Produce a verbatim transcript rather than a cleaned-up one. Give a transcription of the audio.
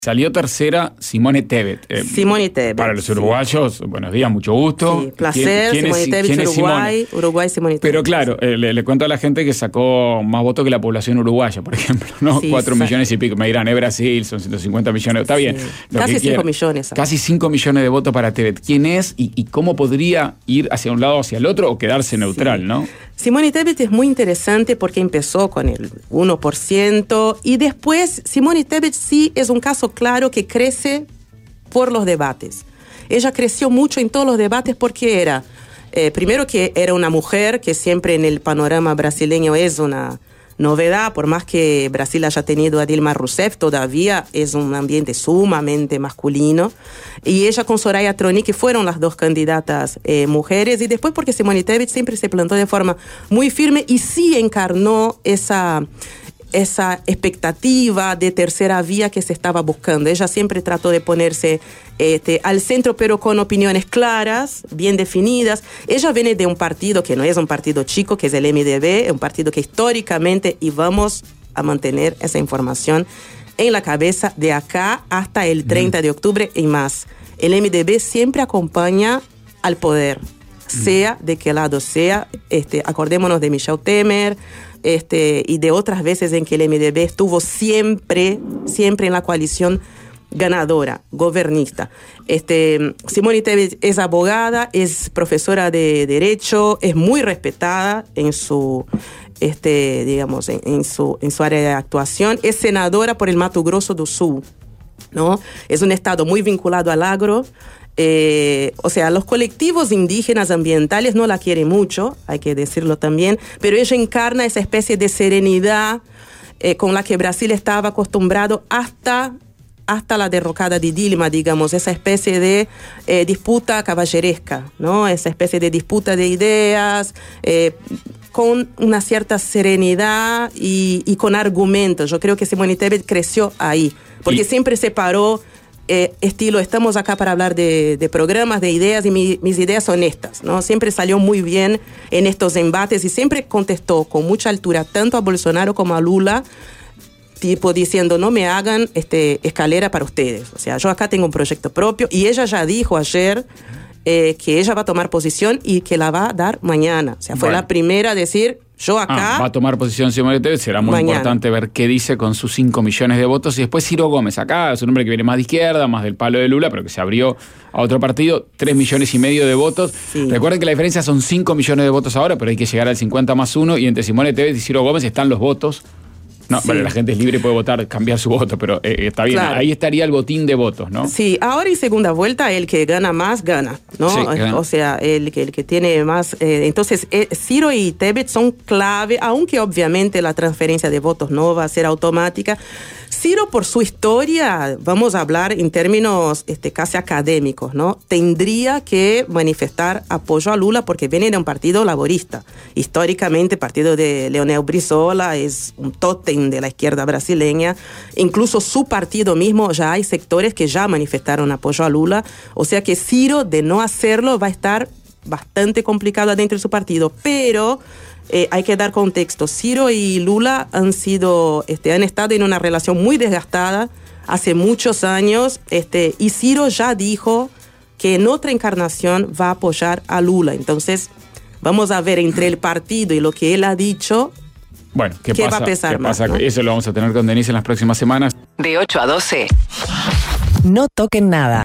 Salió tercera Simone Tebet. Eh, Simone Tebet. Para los uruguayos, sí. Buenos días, mucho gusto. Sí, placer, ¿Quién, quién Simone Tebet, Uruguay, Simone? Uruguay, Simone Tebet. Pero claro, eh, le, le cuento a la gente que sacó más votos que la población uruguaya, por ejemplo, ¿no? Sí, Cuatro sí. millones y pico. Me dirán, es Brasil, son ciento cincuenta millones. Está bien. Sí. Lo Casi que cinco quiera. millones. ¿sabes? Casi cinco millones de votos para Tebet. ¿Quién es y, y cómo podría ir hacia un lado o hacia el otro o quedarse neutral, sí. ¿no? Simone Tebet es muy interesante porque empezó con el uno por ciento y después Simone Tebet sí es un caso claro que crece por los debates. Ella creció mucho en todos los debates porque era, eh, primero que era una mujer que siempre en el panorama brasileño es una novedad, por más que Brasil haya tenido a Dilma Rousseff, todavía es un ambiente sumamente masculino. Y ella con Soraya Tronic fueron las dos candidatas eh, mujeres. Y después porque Simone Tebet siempre se plantó de forma muy firme y sí encarnó esa... esa expectativa de tercera vía que se estaba buscando. Ella siempre trató de ponerse este, al centro, pero con opiniones claras, bien definidas. Ella viene de un partido que no es un partido chico, que es el M D B, un partido que históricamente, y vamos a mantener esa información en la cabeza de acá hasta el treinta de octubre y más. El M D B siempre acompaña al poder, sea de qué lado sea. Este, acordémonos de Michel Temer, Este, y de otras veces en que el M D B estuvo siempre, siempre en la coalición ganadora, gobernista. Este, Simone Tebet es abogada, es profesora de Derecho, es muy respetada en su, este, digamos, en, en, su, en su área de actuación, es senadora por el Mato Grosso do Sul, ¿no? Es un estado muy vinculado al agro. Eh, o sea, los colectivos indígenas ambientales no la quieren mucho, hay que decirlo también, pero ella encarna esa especie de serenidad eh, con la que Brasil estaba acostumbrado hasta, hasta la derrocada de Dilma, digamos, esa especie de eh, disputa caballeresca, ¿no? Esa especie de disputa de ideas, eh, con una cierta serenidad y, y con argumentos. Yo creo que Simone Tebet creció ahí, porque y... siempre se paró Eh, estilo, estamos acá para hablar de, de programas, de ideas, y mi, mis ideas son estas, ¿no? Siempre salió muy bien en estos embates y siempre contestó con mucha altura tanto a Bolsonaro como a Lula, tipo diciendo, no me hagan este, escalera para ustedes. O sea, yo acá tengo un proyecto propio, y ella ya dijo ayer eh, que ella va a tomar posición y que la va a dar mañana. O sea, fue bueno. la primera a decir, yo acá... Ah, va a tomar posición Simone Tebet, será muy mañana. Importante ver qué dice con sus cinco millones de votos. Y después Ciro Gómez, acá es un hombre que viene más de izquierda, más del palo de Lula, pero que se abrió a otro partido, tres millones y medio de votos. Sí. Recuerden que la diferencia son cinco millones de votos ahora, pero hay que llegar al cincuenta más uno, y entre Simone Tebet y Ciro Gómez están los votos. No, sí. Bueno, la gente es libre y puede votar, cambiar su voto, pero eh, está bien, claro. Ahí estaría el botín de votos, ¿no? Sí, ahora en segunda vuelta el que gana más, gana, ¿no? Sí, gana. O sea, el que, el que tiene más... Eh, entonces, eh, Ciro y Tebet son clave, aunque obviamente la transferencia de votos no va a ser automática. Ciro, por su historia, vamos a hablar en términos este, casi académicos, ¿no? Tendría que manifestar apoyo a Lula porque viene de un partido laborista. Históricamente, el partido de Leonel Brizola es un tótem de la izquierda brasileña. Incluso su partido mismo, ya hay sectores que ya manifestaron apoyo a Lula. O sea que Ciro, de no hacerlo, va a estar bastante complicado adentro de su partido. Pero... Eh, hay que dar contexto. Ciro y Lula han sido, este, han estado en una relación muy desgastada hace muchos años, este, y Ciro ya dijo que en otra encarnación va a apoyar a Lula. Entonces, vamos a ver entre el partido y lo que él ha dicho, bueno, ¿qué, qué pasa, va a pesar qué más, pasa? ¿no? Eso lo vamos a tener con Denise en las próximas semanas. De ocho a doce. No toquen nada.